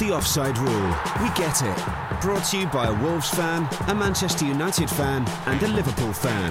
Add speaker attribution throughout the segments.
Speaker 1: The Offside Rule. We get it. Brought to you by a Wolves fan, a Manchester United fan and a Liverpool fan.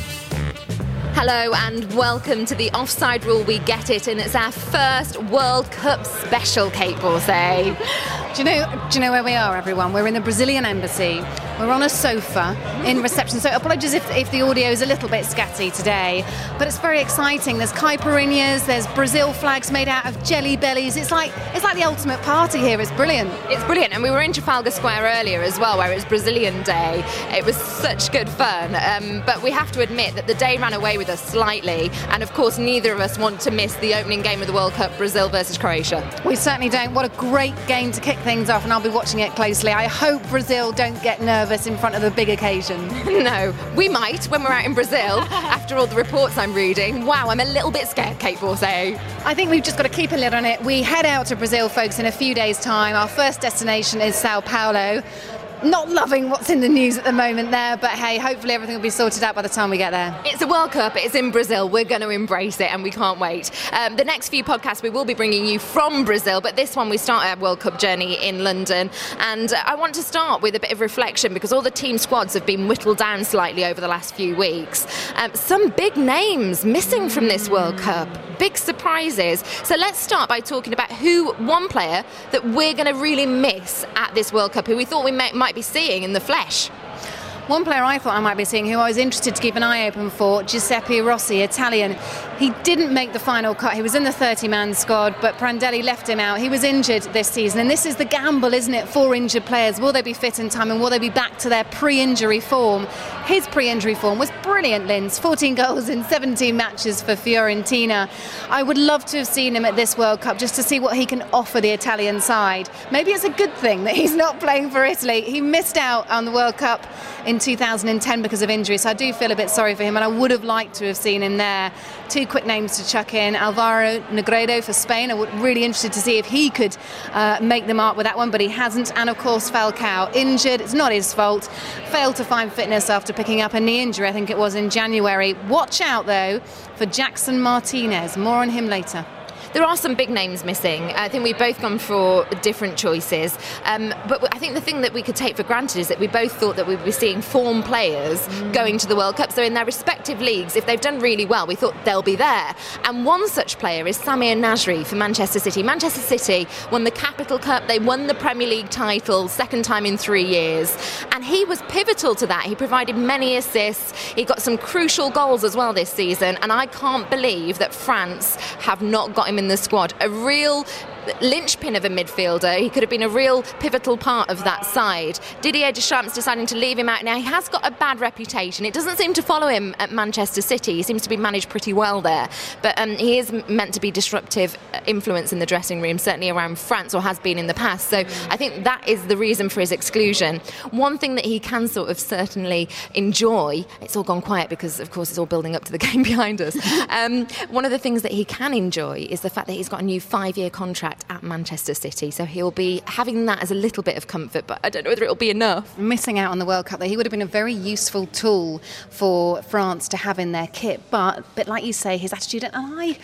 Speaker 2: Hello and welcome to The Offside Rule. We get it, and it's our first World Cup special, Kate Borsay.
Speaker 3: Do you know where we are, everyone? We're in the Brazilian embassy. We're on a sofa in reception, so apologies if the audio is a little bit scatty today, but it's very exciting. There's caipirinhas, there's Brazil flags made out of jelly bellies. It's like the ultimate party here. It's brilliant.
Speaker 2: It's brilliant, and we were in Trafalgar Square earlier as well, where it was Brazilian Day. It was such good fun, but we have to admit that the day ran away with us slightly, and of course neither of us want to miss the opening game of the World Cup, Brazil versus Croatia.
Speaker 3: We certainly don't. What a great game to kick things off, and I'll be watching it closely. I hope Brazil don't get nervous in front of a big occasion.
Speaker 2: No, we might when we're out in Brazil. After all the reports I'm reading, wow, I'm a little bit scared, Kate Borsay.
Speaker 3: I think we've just got to keep a lid on it. We head out to Brazil, folks, in a few days' time. Our first destination is Sao Paulo. Not loving what's in the news at the moment there, but hey, hopefully everything will be sorted out by the time we get there.
Speaker 2: It's a World Cup, it's in Brazil, we're going to embrace it and we can't wait. The next few podcasts we will be bringing you from Brazil, but this one we start our World Cup journey in London, and I want to start with a bit of reflection because all the team squads have been whittled down slightly over the last few weeks. Some big names missing from this World Cup, big surprises. So let's start by talking about one player that we're going to really miss at this World Cup, who we thought we might be seeing in the flesh.
Speaker 3: One player I thought I might be seeing, who I was interested to keep an eye open for, Giuseppe Rossi, Italian. He didn't make the final cut. He was in the 30-man squad, but Prandelli left him out. He was injured this season, and this is the gamble, isn't it, for injured players? Will they be fit in time, and will they be back to their pre-injury form? His pre-injury form was brilliant, Linz. 14 goals in 17 matches for Fiorentina. I would love to have seen him at this World Cup just to see what he can offer the Italian side. Maybe it's a good thing that he's not playing for Italy. He missed out on the World Cup in 2010 because of injury, so I do feel a bit sorry for him, and I would have liked to have seen him there. Two quick names to chuck in: Alvaro Negredo for Spain. I was really interested to see if he could make the mark with that one, but he hasn't. And of course Falcao, injured. It's not his fault. Failed to find fitness after picking up a knee injury, I think it was in January. Watch out though for Jackson Martinez. More on him later.
Speaker 2: There are some big names missing. I think we've both gone for different choices. But I think the thing that we could take for granted is that we both thought that we'd be seeing form players going to the World Cup. So in their respective leagues, if they've done really well, we thought they'll be there. And one such player is Samir Nasri for Manchester City. Manchester City won the Capital Cup. They won the Premier League title, second time in 3 years. And he was pivotal to that. He provided many assists. He got some crucial goals as well this season. And I can't believe that France have not got him in the squad. A real linchpin of a midfielder. He could have been a real pivotal part of that side. Didier Deschamps deciding to leave him out now. He has got a bad reputation. It doesn't seem to follow him at Manchester City. He seems to be managed pretty well there, but he is meant to be disruptive influence in the dressing room, certainly around France, or has been in the past. So I think that is the reason for his exclusion. One thing that he can sort of certainly enjoy, it's all gone quiet because of course it's all building up to the game behind us. One of the things that he can enjoy is the fact that he's got a new 5-year contract at Manchester City, so he'll be having that as a little bit of comfort, but I don't know whether it'll be enough.
Speaker 3: Missing out on the World Cup there, he would have been a very useful tool for France to have in their kit, but like you say, his attitude, and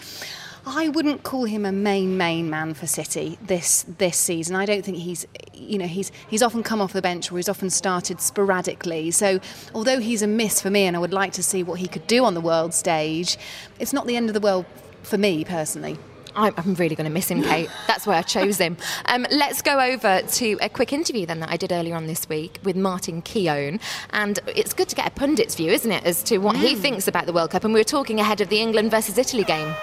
Speaker 3: I wouldn't call him a main man for City this season. I don't think he's often come off the bench, or he's often started sporadically. So although he's a miss for me, and I would like to see what he could do on the world stage, it's not the end of the world for me personally.
Speaker 2: I'm really going to miss him, Kate. That's why I chose him. Let's go over to a quick interview then that I did earlier on this week with Martin Keown. And it's good to get a pundit's view, isn't it, as to what he thinks about the World Cup. And we were talking ahead of the England versus Italy game.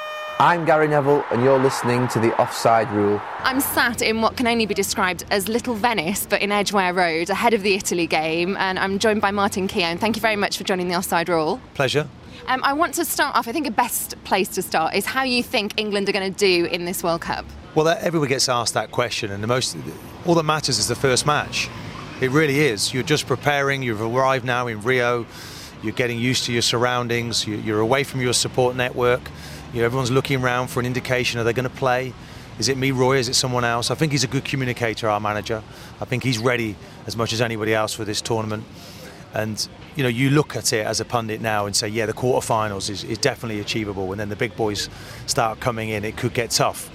Speaker 4: I'm Gary Neville, and you're listening to The Offside Rule.
Speaker 2: I'm sat in what can only be described as Little Venice, but in Edgware Road, ahead of the Italy game. And I'm joined by Martin Keown. Thank you very much for joining The Offside Rule.
Speaker 5: Pleasure.
Speaker 2: I want to start off, I think a best place to start is how you think England are going to do in this World Cup.
Speaker 5: Well, everyone gets asked that question, and all that matters is the first match. It really is. You're just preparing. You've arrived now in Rio. You're getting used to your surroundings. You're away from your support network. Everyone's looking around for an indication. Are they going to play? Is it me, Roy? Is it someone else? I think he's a good communicator, our manager. I think he's ready as much as anybody else for this tournament. And you look at it as a pundit now and say, yeah, the quarterfinals is definitely achievable. And then the big boys start coming in. It could get tough.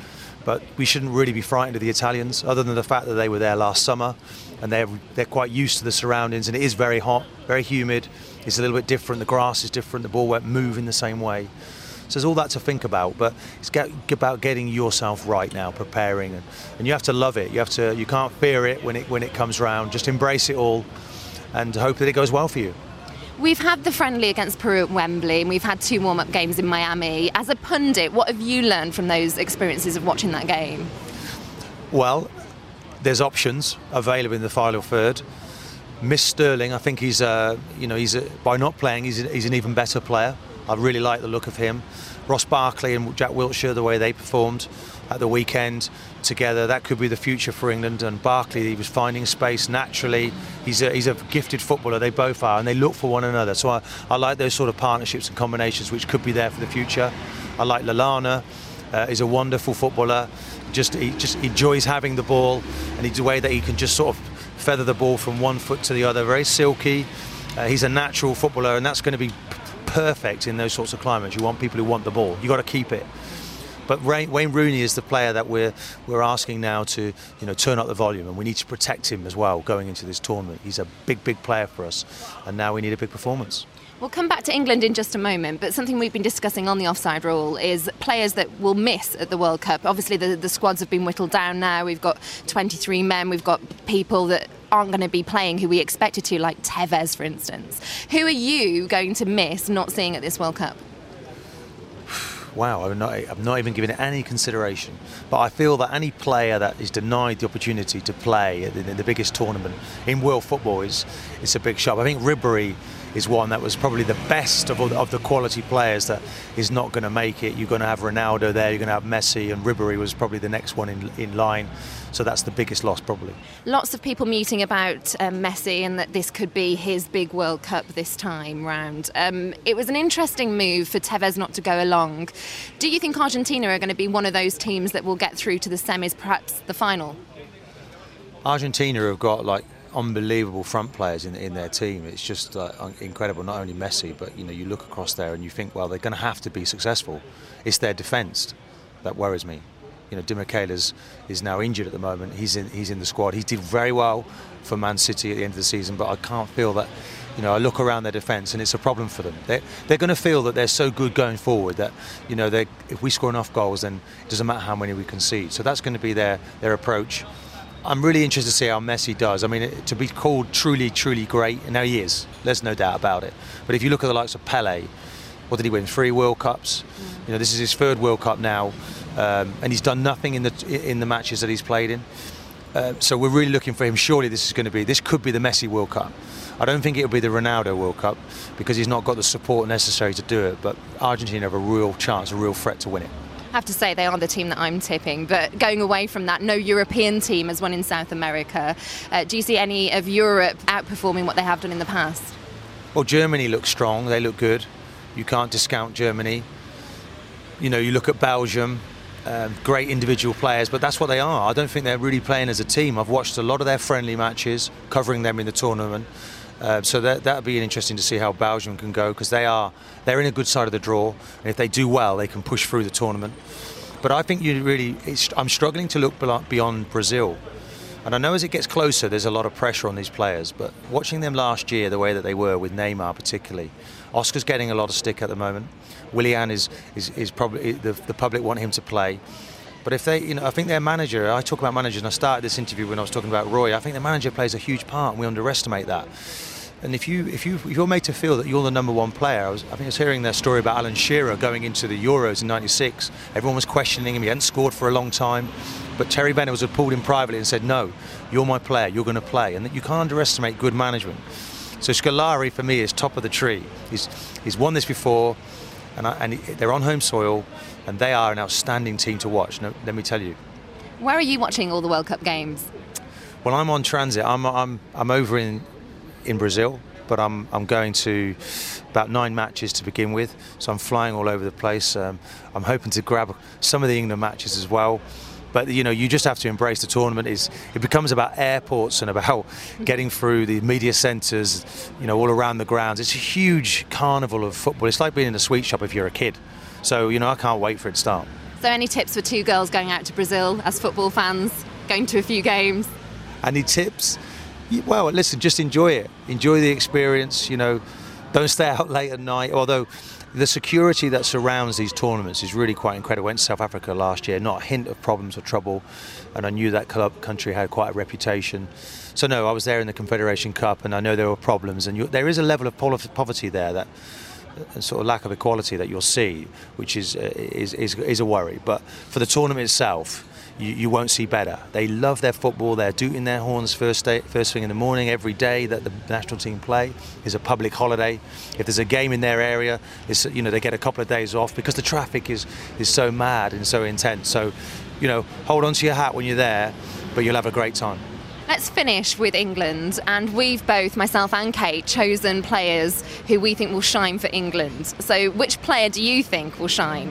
Speaker 5: But we shouldn't really be frightened of the Italians, other than the fact that they were there last summer, and they're quite used to the surroundings, and it is very hot, very humid. It's a little bit different. The grass is different. The ball won't move in the same way. So there's all that to think about, but it's about getting yourself right now, preparing, and you have to love it. You can't fear it when it comes round. Just embrace it all, and hope that it goes well for you.
Speaker 2: We've had the friendly against Peru at Wembley, and we've had 2 warm-up games in Miami. As a pundit, what have you learned from those experiences of watching that game?
Speaker 5: Well, there's options available in the final third. Miss Sterling, I think by not playing, he's an even better player. I really like the look of him. Ross Barkley and Jack Wilshere, the way they performed at the weekend together, that could be the future for England. And Barkley, he was finding space naturally. He's a gifted footballer, they both are, and they look for one another. So I like those sort of partnerships and combinations which could be there for the future. I like Lallana, he's a wonderful footballer. He just enjoys having the ball, and the way that he can just sort of feather the ball from one foot to the other, very silky. He's a natural footballer, and that's going to be perfect in those sorts of climates. You want people who want the ball. You got to keep it. But Wayne Rooney is the player that we're asking now to turn up the volume, and we need to protect him as well going into this tournament. He's a big player for us, and now we need a big performance.
Speaker 2: We'll come back to England in just a moment, but something we've been discussing on the offside rule is players that will miss at the World Cup. Obviously, the squads have been whittled down now. We've got 23 men. We've got people that aren't going to be playing who we expected to, like Tevez, for instance. Who are you going to miss not seeing at this World Cup?
Speaker 5: Wow, I've not even given it any consideration. But I feel that any player that is denied the opportunity to play in the biggest tournament in world football is a big shock. I think Ribery is one that was probably the best of the quality players that is not going to make it. You're going to have Ronaldo there, you're going to have Messi, and Ribery was probably the next one in line. So that's the biggest loss, probably. Lots
Speaker 2: of people muting about Messi and that this could be his big World Cup this time round. It was an interesting move for Tevez not to go along. Do you think Argentina are going to be one of those teams that will get through to the semis, perhaps the final?
Speaker 5: Argentina have got unbelievable front players in their team. It's just incredible. Not only Messi, but you look across there and you think, well, they're going to have to be successful. It's their defence that worries me. Di Michelis is now injured at the moment. He's in the squad. He did very well for Man City at the end of the season, but I can't feel that. I look around their defence and it's a problem for them. They're going to feel that they're so good going forward that if we score enough goals, then it doesn't matter how many we concede. So that's going to be their approach. I'm really interested to see how Messi does. I mean, to be called truly great, and now he is. There's no doubt about it. But if you look at the likes of Pele, what did he win? 3 World Cups. This is his 3rd World Cup now. And he's done nothing in the matches that he's played in. So we're really looking for him. Surely this could be the Messi World Cup. I don't think it'll be the Ronaldo World Cup because he's not got the support necessary to do it. But Argentina have a real chance, a real threat to win it.
Speaker 2: I have to say they are the team that I'm tipping, but going away from that, no European team has won in South America. Do you see any of Europe outperforming what they have done in the past?
Speaker 5: Well, Germany looks strong. They look good. You can't discount Germany. You look at Belgium. Great individual players, but that's what they are. I don't think they're really playing as a team. I've watched a lot of their friendly matches, covering them in the tournament. So that'll be interesting to see how Belgium can go, because they're in a good side of the draw, and if they do well, they can push through the tournament. But I think I'm struggling to look beyond Brazil. And I know as it gets closer, there's a lot of pressure on these players. But watching them last year, the way that they were with Neymar particularly, Oscar's getting a lot of stick at the moment. Willian is probably the public want him to play. But if they, I think their manager. I talk about managers, and I started this interview when I was talking about Roy. I think the manager plays a huge part, and we underestimate that. And if you're made to feel that you're the number one player, I think I was hearing their story about Alan Shearer going into the Euros in '96. Everyone was questioning him. He hadn't scored for a long time. But Terry Venables had pulled him privately and said, no, you're my player, you're going to play. And you can't underestimate good management. So Scolari, for me, is top of the tree. He's won this before, and they're on home soil, and they are an outstanding team to watch, let me tell you.
Speaker 2: Where are you watching all the World Cup games?
Speaker 5: Well, I'm on transit. I'm over in Brazil, but I'm going to about 9 matches to begin with. So I'm flying all over the place. I'm hoping to grab some of the England matches as well. But you just have to embrace the tournament. It becomes about airports and about getting through the media centres, all around the grounds. It's a huge carnival of football. It's like being in a sweet shop if you're a kid. So I can't wait for it to start.
Speaker 2: So any tips for two girls going out to Brazil as football fans, going to a few games?
Speaker 5: Any tips? Well, listen, just enjoy it. Enjoy the experience, don't stay out late at night, although the security that surrounds these tournaments is really quite incredible. I went to South Africa last year, not a hint of problems or trouble, and I knew that country had quite a reputation. So no, I was there in the Confederation Cup, and I know there were problems, and there is a level of poverty there, that sort of lack of equality that you'll see, which is a worry. But for the tournament itself, you won't see better. They love their football. They're tooting their horns first thing in the morning every day that the national team play. Is a public holiday. If there's a game in their area, they get a couple of days off because the traffic is so mad and so intense. So, hold on to your hat when you're there, but you'll have a great time.
Speaker 2: Let's finish with England, and we've both, myself and Kate, chosen players who we think will shine for England. So which player do you think will shine?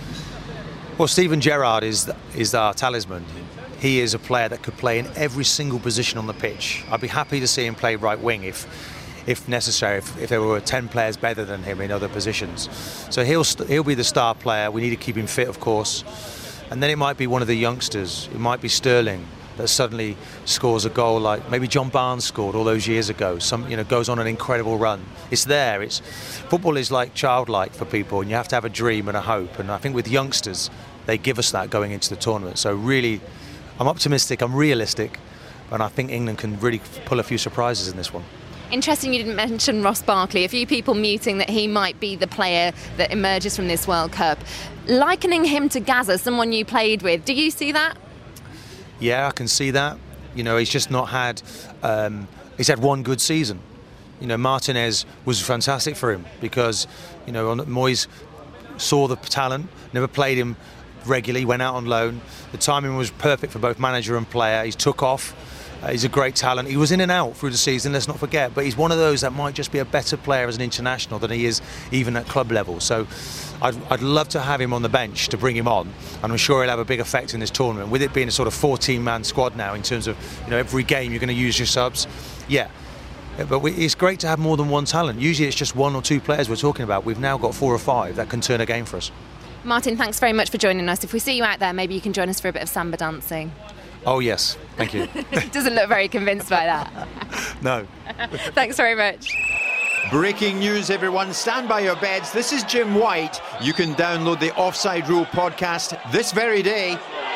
Speaker 5: Well, Steven Gerrard is our talisman. He is a player that could play in every single position on the pitch. I'd be happy to see him play right wing if necessary, if there were 10 players better than him in other positions. So he'll be the star player. We need to keep him fit, of course. And then it might be one of the youngsters. It might be Sterling that suddenly scores a goal like maybe John Barnes scored all those years ago. Goes on an incredible run. It's there. Football is like childlike for people, and you have to have a dream and a hope. And I think with youngsters, they give us that going into the tournament. So really, I'm optimistic, I'm realistic, and I think England can really pull a few surprises in this one.
Speaker 2: Interesting you didn't mention Ross Barkley. A few people muting that he might be the player that emerges from this World Cup. Likening him to Gazza, someone you played with, do you see that?
Speaker 5: Yeah, I can see that. He's just not had... he's had one good season. Martinez was fantastic for him because, Moyes saw the talent, never played him regularly, went out on loan. The timing was perfect for both manager and player. He took off. He's a great talent. He was in and out through the season, let's not forget, but he's one of those that might just be a better player as an international than he is even at club level. So I'd love to have him on the bench to bring him on, and I'm sure he'll have a big effect in this tournament. With it being a sort of 14-man squad now in terms of, every game you're going to use your subs. Yeah. But it's great to have more than one talent. Usually it's just one or two players we're talking about. We've now got 4 or 5 that can turn a game for us.
Speaker 2: Martin, thanks very much for joining us. If we see you out there, maybe you can join us for a bit of samba dancing.
Speaker 5: Oh, yes. Thank you.
Speaker 2: Doesn't look very convinced by that.
Speaker 5: No.
Speaker 2: Thanks very much.
Speaker 6: Breaking news, everyone. Stand by your beds. This is Jim White. You can download the Offside Rule podcast this very day.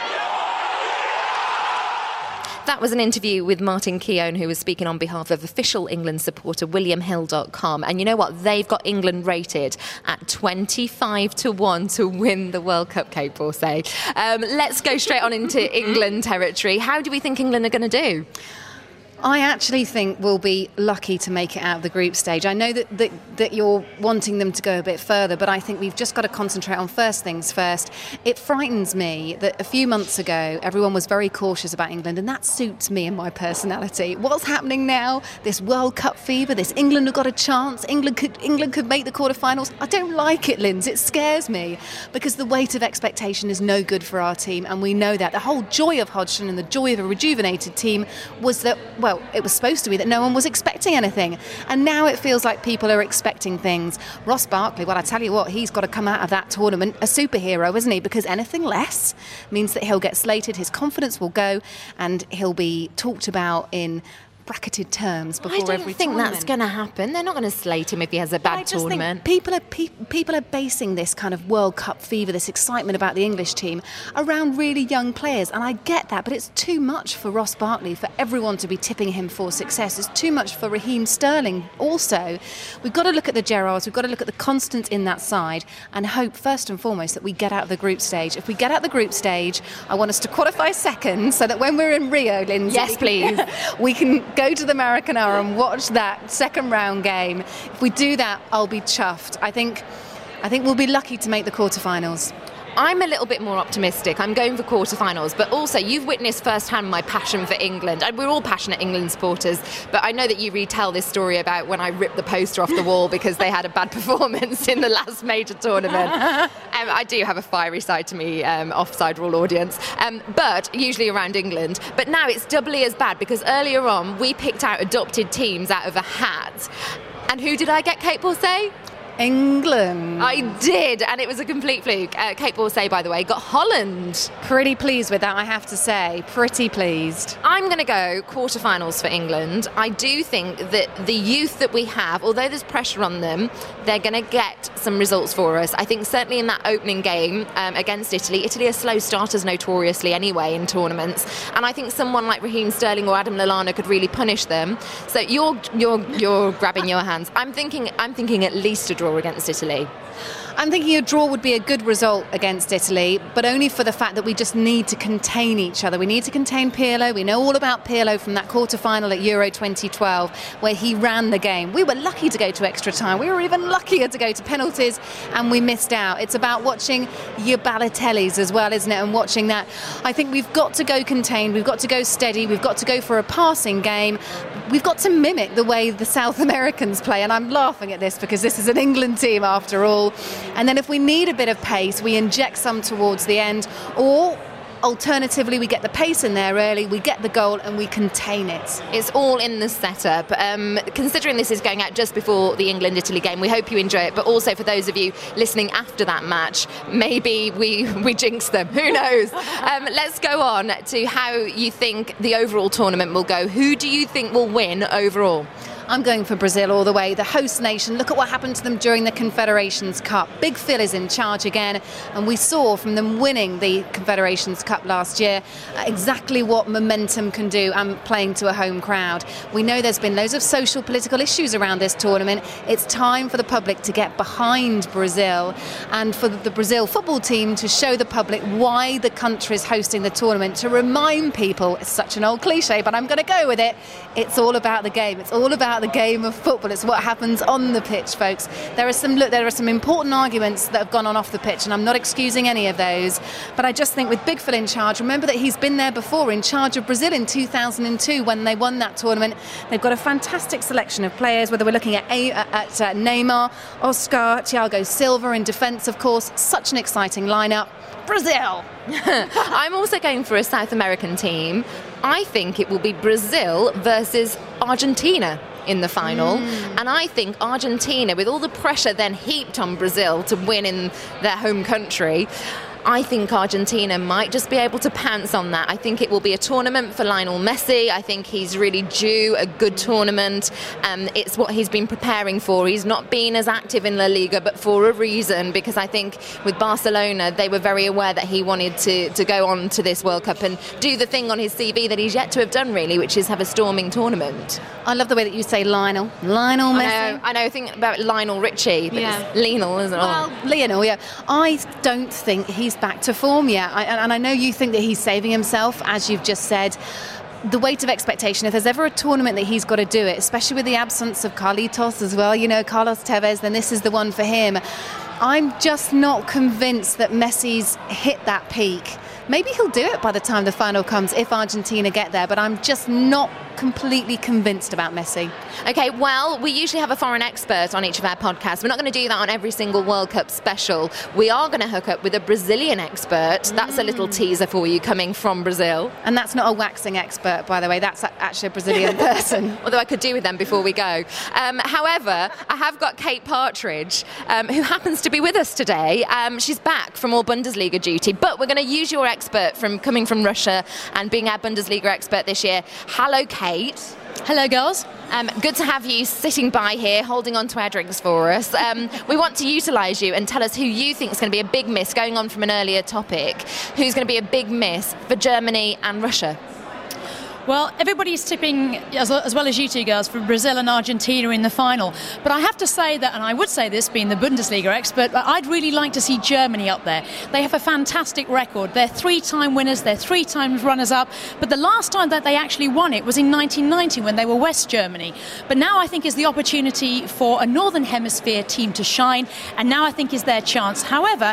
Speaker 2: That was an interview with Martin Keown, who was speaking on behalf of official England supporter WilliamHill.com. And you know what? They've got England rated at 25-1 to win the World Cup, Kate Borsay. Let's go straight on into England territory. How do we think England are going to do?
Speaker 3: I actually think we'll be lucky to make it out of the group stage. I know that you're wanting them to go a bit further, but I think we've just got to concentrate on first things first. It frightens me that a few months ago everyone was very cautious about England, and that suits me and my personality. What's happening now? This World Cup fever, this England have got a chance, England could make the quarterfinals. I don't like it, Linz. It scares me because the weight of expectation is no good for our team, and we know that. The whole joy of Hodgson and the joy of a rejuvenated team was that, well, it was supposed to be that no one was expecting anything. And now it feels like people are expecting things. Ross Barkley, well, I tell you what, he's got to come out of that tournament a superhero, isn't he? Because anything less means that he'll get slated, his confidence will go, and he'll be talked about in bracketed terms before every tournament.
Speaker 2: I don't think that's going to happen. They're not going to slate him if he has a bad tournament.
Speaker 3: People are basing this kind of World Cup fever, this excitement about the English team, around really young players, and I get that, but it's too much for Ross Barkley, for everyone to be tipping him for success. It's too much for Raheem Sterling also. We've got to look at the Gerrards, we've got to look at the constants in that side, and hope first and foremost that we get out of the group stage. If we get out of the group stage, I want us to qualify second, so that when we're in Rio, Lindsay,
Speaker 2: yes, please,
Speaker 3: we can go to the Maracanã and watch that second round game. If we do that, I'll be chuffed. I think we'll be lucky to make the quarterfinals.
Speaker 2: I'm a little bit more optimistic. I'm going for quarterfinals, but also you've witnessed firsthand my passion for England. And we're all passionate England supporters, but I know that you retell this story about when I ripped the poster off the wall because they had a bad performance in the last major tournament. I do have a fiery side to me, offside rule audience, but usually around England. But now it's doubly as bad because earlier on we picked out adopted teams out of a hat. And who did I get, Kate Borsay?
Speaker 3: England.
Speaker 2: I did, and it was a complete fluke. Kate Borsay, by the way, got Holland.
Speaker 3: Pretty pleased with that, I have to say. Pretty pleased.
Speaker 2: I'm going to go quarterfinals for England. I do think that the youth that we have, although there's pressure on them, they're going to get some results for us. I think certainly in that opening game against Italy are slow starters notoriously anyway in tournaments, and I think someone like Raheem Sterling or Adam Lallana could really punish them. So you're grabbing your hands. I'm thinking at least a draw against Italy.
Speaker 3: I'm thinking a draw would be a good result against Italy, but only for the fact that we just need to contain each other. We need to contain Pirlo. We know all about Pirlo from that quarter-final at Euro 2012, where he ran the game. We were lucky to go to extra time. We were even luckier to go to penalties, and we missed out. It's about watching your Balotellis as well, isn't it, and watching that. I think we've got to go contained. We've got to go steady. We've got to go for a passing game. We've got to mimic the way the South Americans play, and I'm laughing at this because this is an England team after all. And then if we need a bit of pace, we inject some towards the end, or alternatively we get the pace in there early, we get the goal and we contain it.
Speaker 2: It's all in the setup. Considering this is going out just before the England-Italy game, we hope you enjoy it, but also for those of you listening after that match, maybe we jinx them, who knows. Let's go on to how you think the overall tournament will go. Who do you think will win overall?
Speaker 3: I'm going for Brazil all the way, the host nation. Look at what happened to them during the Confederations Cup. Big Phil is in charge again, and we saw from them winning the Confederations Cup last year exactly what momentum can do and playing to a home crowd. We know there's been loads of social, political issues around this tournament. It's time for the public to get behind Brazil and for the Brazil football team to show the public why the country is hosting the tournament, to remind people, it's such an old cliche, but I'm going to go with it, it's all about the game. It's all about the game of football. It's what happens on the pitch, folks. There are some important arguments that have gone on off the pitch, and I'm not excusing any of those, but I just think with Big Phil in charge, remember that he's been there before in charge of Brazil in 2002 when they won that tournament. They've got a fantastic selection of players, whether we're looking at Neymar, Oscar, Thiago Silva in defence, of course. Such an exciting lineup. Brazil!
Speaker 2: I'm also going for a South American team. I think it will be Brazil versus Argentina in the final, and I think Argentina, with all the pressure then heaped on Brazil to win in their home country, I think Argentina might just be able to pounce on that. I think it will be a tournament for Lionel Messi. I think he's really due a good tournament. It's what he's been preparing for. He's not been as active in La Liga, but for a reason, because I think with Barcelona, they were very aware that he wanted to go on to this World Cup and do the thing on his CV that he's yet to have done, really, which is have a storming tournament.
Speaker 3: I love the way that you say Lionel Messi.
Speaker 2: I know, think about Lionel Richie, but it's Lionel, isn't it?
Speaker 3: Well, Lionel, yeah. I don't think he's back to form yet, and I know you think that he's saving himself, as you've just said. The weight of expectation, if there's ever a tournament that he's got to do it, especially with the absence of Carlitos as well, Carlos Tevez, then this is the one for him. I'm just not convinced that Messi's hit that peak. Maybe he'll do it by the time the final comes if Argentina get there, but I'm just not completely convinced about Messi.
Speaker 2: Okay, well, we usually have a foreign expert on each of our podcasts. We're not going to do that on every single World Cup special. We are going to hook up with a Brazilian expert. That's a little teaser for you coming from Brazil.
Speaker 3: And that's not a waxing expert, by the way. That's actually a Brazilian person.
Speaker 2: Although I could do with them before we go. However, I have got Kate Partridge, who happens to be with us today. She's back from more Bundesliga duty, but we're going to use your expert coming from Russia and being our Bundesliga expert this year. Hello, Kate.
Speaker 7: Hello, girls.
Speaker 2: Good to have you sitting by here, holding on to our drinks for us. We want to utilise you and tell us who you think is going to be a big miss, going on from an earlier topic, who's going to be a big miss for Germany and Russia.
Speaker 7: Well, everybody's tipping, as well as you two girls, for Brazil and Argentina in the final. But I have to say that, and I would say this being the Bundesliga expert, but I'd really like to see Germany up there. They have a fantastic record. They're 3-time winners, they're 3 times runners-up. But the last time that they actually won it was in 1990 when they were West Germany. But now I think is the opportunity for a Northern Hemisphere team to shine, and now I think is their chance. However,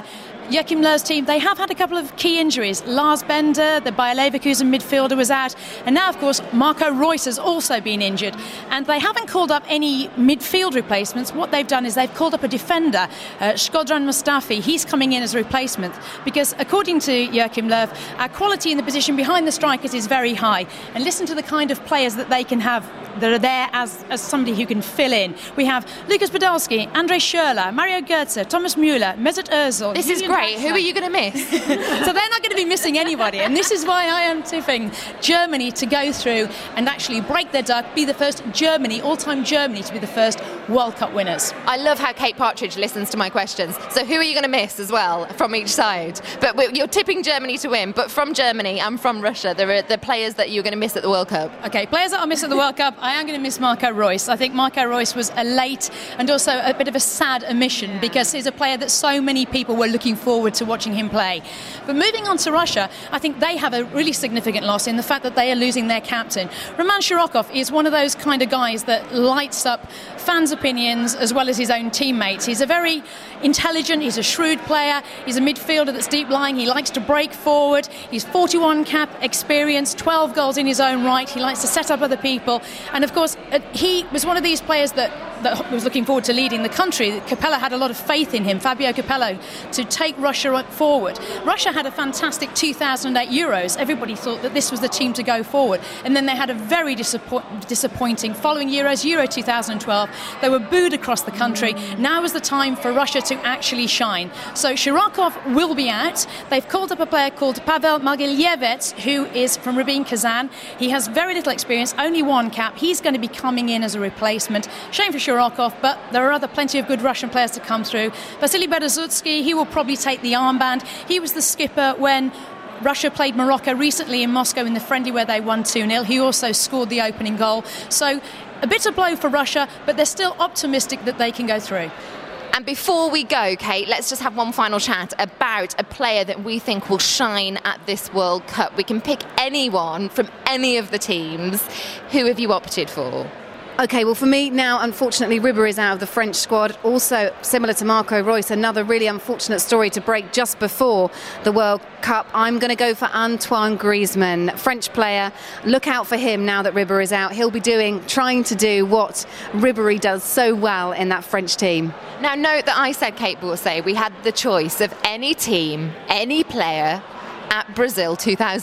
Speaker 7: Joachim Löw's team, they have had a couple of key injuries. Lars Bender, the Bayer Leverkusen midfielder, was out. And now, of course, Marco Reus has also been injured. And they haven't called up any midfield replacements. What they've done is they've called up a defender, Shkodran Mustafi. He's coming in as a replacement because, according to Joachim Löw, our quality in the position behind the strikers is very high. And listen to the kind of players that they can have that are there as somebody who can fill in. We have Lukas Podolski, André Schürrle, Mario Götze, Thomas Müller, Mesut Ozil.
Speaker 2: This is great. Who are you going to miss?
Speaker 7: So they're not going to be missing anybody. And this is why I am tipping Germany to go through and actually break their duck, be the first Germany, all-time Germany, to be the first World Cup winners.
Speaker 2: I love how Kate Partridge listens to my questions. So who are you going to miss as well from each side? But you're tipping Germany to win. But from Germany and from Russia, there are the players that you're going to miss at the World Cup.
Speaker 7: Okay, players that I'll miss at the World Cup, I am going to miss Marco Reus. I think Marco Reus was a late and also a bit of a sad omission because he's a player that so many people were looking forward to watching him play. But moving on to Russia, I think they have a really significant loss in the fact that they are losing their captain. Roman Shirokov is one of those kind of guys that lights up fans' opinions as well as his own teammates. He's a very intelligent, he's a shrewd player, he's a midfielder that's deep lying, he likes to break forward, he's 41 cap experience, 12 goals in his own right, he likes to set up other people, and of course he was one of these players that was looking forward to leading the country. Capello had a lot of faith in him, Fabio Capello, to take Russia forward. Russia had a fantastic 2008 Euros. Everybody thought that this was the team to go forward. And then they had a very disappointing following Euros, Euro 2012. They were booed across the country. Now is the time for Russia to actually shine. So Shirokov will be out. They've called up a player called Pavel Margilievets, who is from Rubin Kazan. He has very little experience, only one cap. He's going to be coming in as a replacement. Shame for Shirokov, but there are plenty of good Russian players to come through. Vasily Berezutsky, he will probably take the armband. He was the skipper when Russia played Morocco recently in Moscow in the friendly where they won 2-0. He also scored the opening goal. So a bitter blow for Russia, but they're still optimistic that they can go through.
Speaker 2: And before we go, Kate, let's just have one final chat about a player that we think will shine at this World Cup. We can pick anyone from any of the teams. Who have you opted for?
Speaker 3: OK, well, for me now, unfortunately, Ribéry is out of the French squad. Also, similar to Marco Reus, another really unfortunate story to break just before the World Cup. I'm going to go for Antoine Griezmann, French player. Look out for him now that Ribéry is out. He'll be trying to do what Ribéry does so well in that French team.
Speaker 2: Now, note that I said, Kate Borsay, we had the choice of any team, any player at Brazil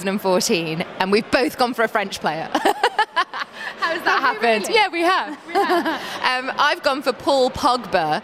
Speaker 2: 2014, and we've both gone for a French player. How's that happened?
Speaker 3: Really?
Speaker 2: Yeah, we have. I've gone for Paul Pogba.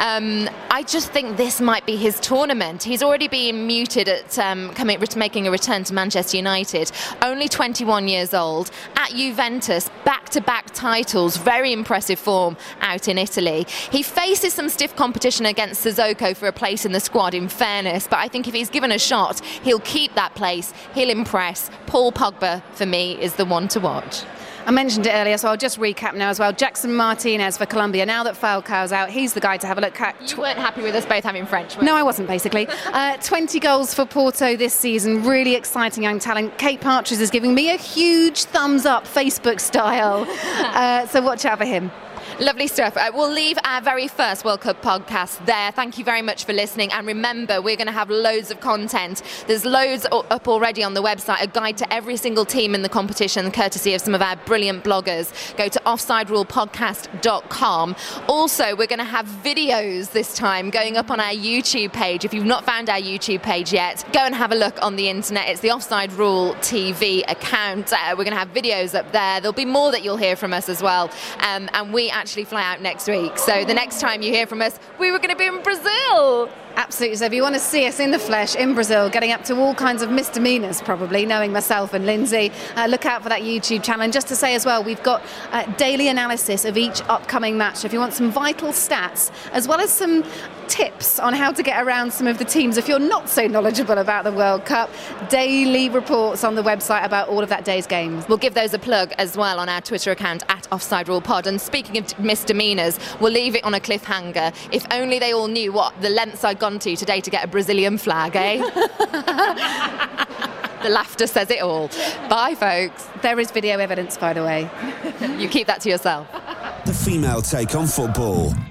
Speaker 2: I just think this might be his tournament. He's already been muted at making a return to Manchester United. Only 21 years old. At Juventus, back-to-back titles. Very impressive form out in Italy. He faces some stiff competition against Sissoko for a place in the squad, in fairness. But I think if he's given a shot, he'll keep that place. He'll impress. Paul Pogba, for me, is the one to watch.
Speaker 3: I mentioned it earlier, so I'll just recap now as well. Jackson Martinez for Colombia. Now that Falcao's out, he's the guy to have a look at.
Speaker 2: You weren't happy with us both having French, were you?
Speaker 3: No, I wasn't, basically. 20 goals for Porto this season. Really exciting young talent. Kate Partridge is giving me a huge thumbs up, Facebook style. So watch out for him.
Speaker 2: Lovely stuff. We'll leave our very first World Cup podcast there. Thank you very much for listening. And remember, we're going to have loads of content. There's loads up already on the website, a guide to every single team in the competition, courtesy of some of our brilliant bloggers. Go to offsiderulepodcast.com. Also, we're going to have videos this time going up on our YouTube page. If you've not found our YouTube page yet, go and have a look on the internet. It's the Offside Rule TV account. We're going to have videos up there. There'll be more that you'll hear from us as well. And we actually fly out next week. So the next time you hear from us, we were going to be in Brazil.
Speaker 3: Absolutely. So if you want to see us in the flesh in Brazil, getting up to all kinds of misdemeanors, probably, knowing myself and Lindsay, look out for that YouTube channel. And just to say as well, we've got daily analysis of each upcoming match. So if you want some vital stats, as well as some tips on how to get around some of the teams, if you're not so knowledgeable about the World Cup, daily reports on the website about all of that day's games.
Speaker 2: We'll give those a plug as well on our Twitter account at Offside Rule Pod. And speaking of misdemeanors, we'll leave it on a cliffhanger. If only they all knew what the lengths I'd gone to today to get a Brazilian flag, eh? The laughter says it all. Bye, folks.
Speaker 3: There is video evidence, by the way.
Speaker 2: You keep that to yourself.
Speaker 1: The female take on football.